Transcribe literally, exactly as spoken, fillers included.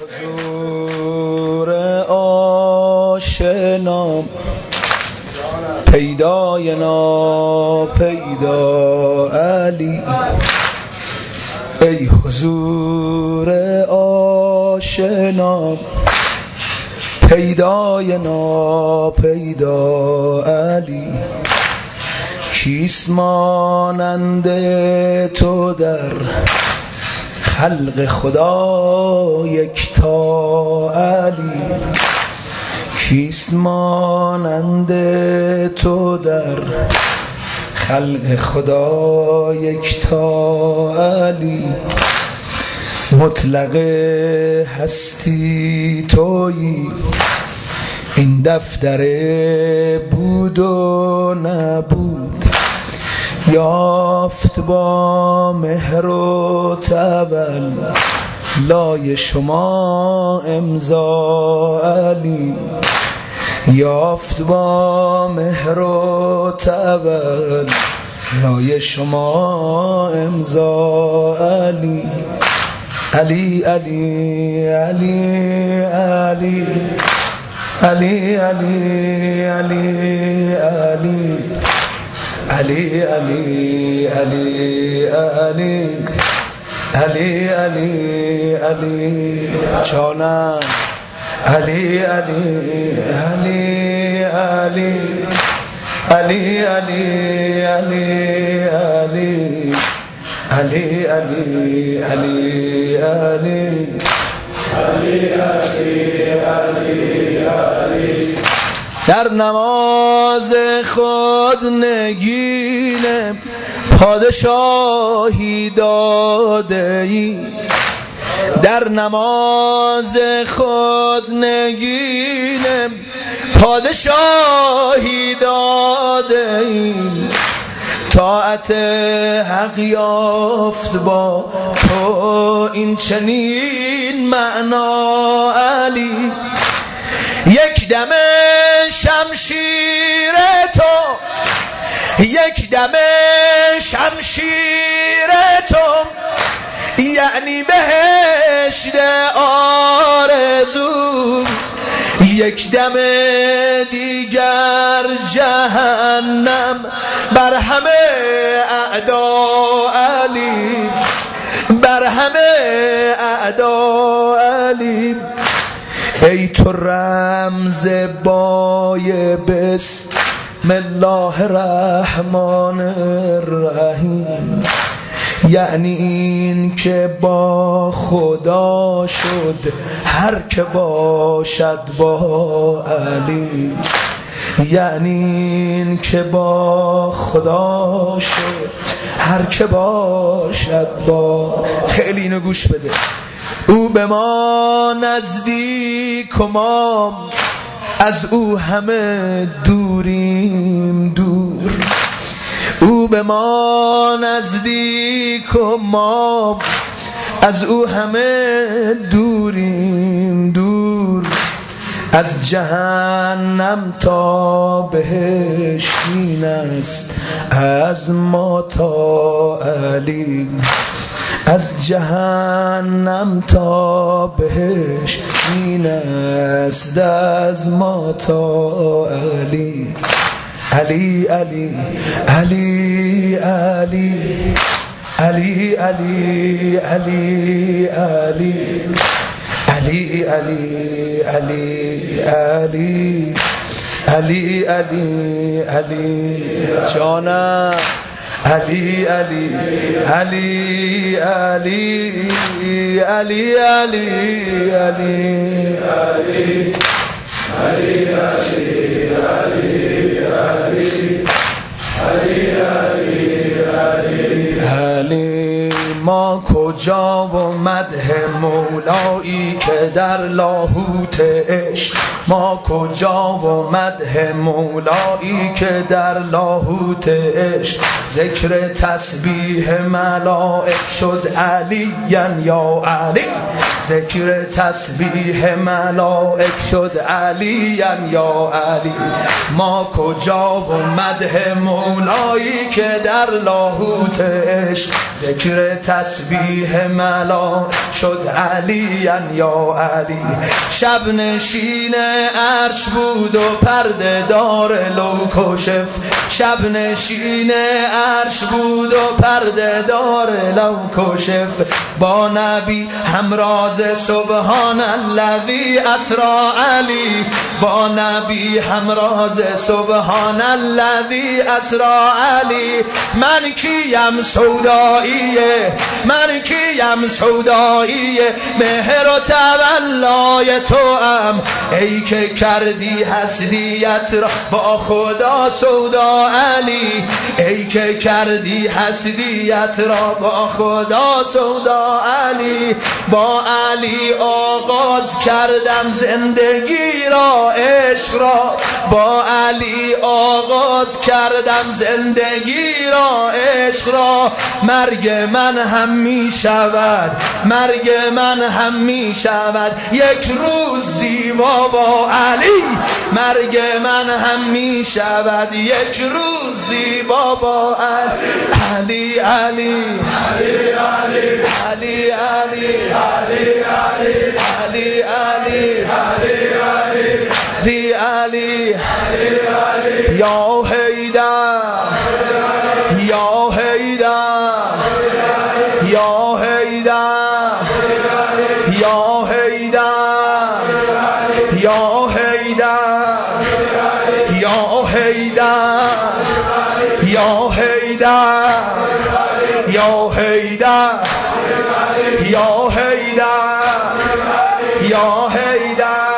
حضور آشنام پیدای ناپیدا علی، ای حضور آشنام پیدای ناپیدا علی، کیست مانند تو در خلق خدا یکتا علی، کیست مانند تو در خلق خدا یکتا علی، مطلق هستی تویی این دفتر بود و نبود، یافت با مهر و تول لای شما امضا علی، یافت با مهر و تول لای شما امضا علی، علی علی علی علی علی علی علی علی علی علی علی علی علی علی علی جانم علی علی علی علی علی علی علی علی علی علی علی علی علی علی در نماز خود نگین پادشاهی داده ای، در نماز خود نگین پادشاهی داده ای، طاعت حق یافت با تو این چنین معنا علی، یک دم شمشیر تو یک دم شمشیر تو یعنی بهشت آرزو، یک دم دیگر جهنم بر همه اعدا علی، بر همه اعدا علی، ای تو رمز بای بسم الله الرحمن الرحیم، یعنی این که با خدا شد هر که باشد با علی، یعنی این که با خدا شد هر که باشد با، خیلی اینو گوش بده، او به ما نزدیک و ما از او همه دوریم دور، او به ما نزدیک و ما از او همه دوریم دور، از جهنم تا بهشت این است از ما تا علی، از جهنم تا بهشت این است از ما تا علی، علی علی علی علی علی علی علی علی علی علی علی علی علی علی علی جانم علی علی علی علی علی علی علی علی علی، ما کجا و مدح مولایی که در لاهوت عشق، ما کجا و مدح مولایی که در لاهوت عشق، ذکر تسبیح ملائک شد علی یا علی، ذکر تسبیح ملائک شد علی یا علی، ما کجا و مدح مولایی که در لاهوت عشق، ذکر تسبیح ملا شد علی یا علی. شب نشین عرش بود و پرده دار لو کشف. شب نشین عرش بود و پرده دار لو کشف. با نبی همراز سبحان الذی اسری علی. با نبی همراز سبحان الذی اسری علی. من کیم سوداییه، من کیم سوداییه، مهر و تولای تو ام. ای که کردی هستیت را با خدا سودا علی. ای که کردی هستیت را با خدا سودا علی. با علی آغاز کردم زندگی را عشق را. با علی آغاز کردم زندگی را عشق را. مرگ من هم می شود، مرگ من هم می شود یک روز زیبا با علی. مرگ من هم می شود یک روز زیبا با علی. علی علی علی علی علی علی علی علی علی علی یا حیدر یا حیدر یا حیدر یا حیدر یا حیدر یا حیدر یا حیدر یا حیدر یا حیدر یا حیدر